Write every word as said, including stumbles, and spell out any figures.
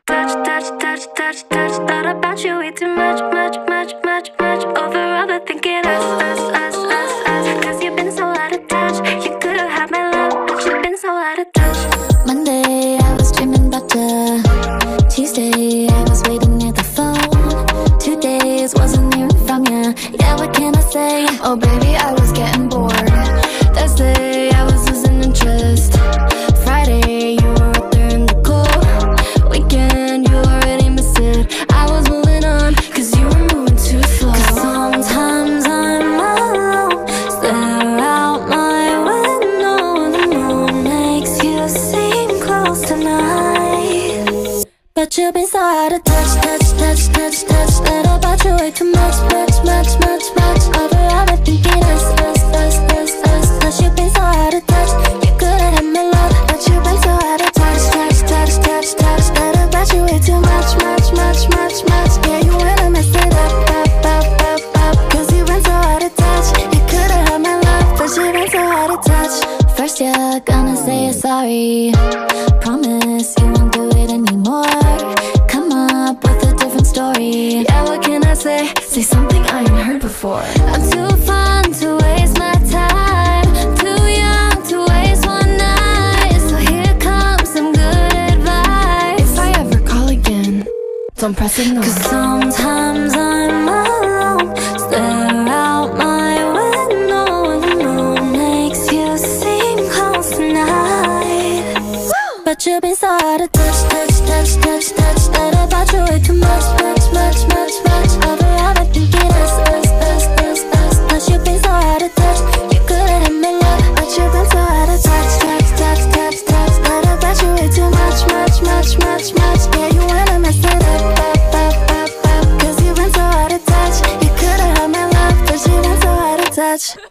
touch, touch, touch, touch, touch. Thought about you way too much, much, much, much, much. Over overthinking us, us, us, us, us. Cause you've been so out of touch. You could've had my love, but you've been so out of touch. Monday, I was dreaming about you. Tuesday, I was waiting near the phone. Two days, wasn't hearing from you. Yeah, what can I say? Oh baby, I was getting bored. Thursday, I was losing interest. Friday, you were up there in the cold. Weekend, you already missed it. I was moving on, cause you were moving too slow. Cause sometimes I'm alone, stare out my window. The moon makes you seem close tonight, but you've been so out of touch, touch, touch, touch, touch. Thought about you way too much, much, much, much, much. Over overthinking us, us, us, us, us. Cause you've been so out of touch. You could've had my love, but you've been so out of touch, touch, touch, touch, touch. Thought about you way too much, much, much, much, much. Yeah, you wanna mess it up, up, up, up, up. Cause you've been so out of touch. You could've had my love, but you've been so out of touch. First you're gonna say you're sorry. Promise you won't do it anymore. Come up with a different story. Yeah, what can I say? Say something I ain't heard before. I'm too fun to waste my time, too young to waste one night. So here comes some good advice. If I ever call again, don't press it no. Cause sometimes I'm alone, stare out my window. The moon makes you seem close tonight, but you've been so out of touch, touch, touch, touch, touch. Thought about you way too much, much, much, much, much. Over overthinking us, us, us, us, us. Cause you've been so out of touch. You could've had my love, but you've been so out of touch, touch, touch, touch, touch. Thought about you way too much, much, much, much, much. Yeah, you wanna mess it up, up, up, up, up. Cause you've been so out of touch. You could've had my love, but you've been so out of touch.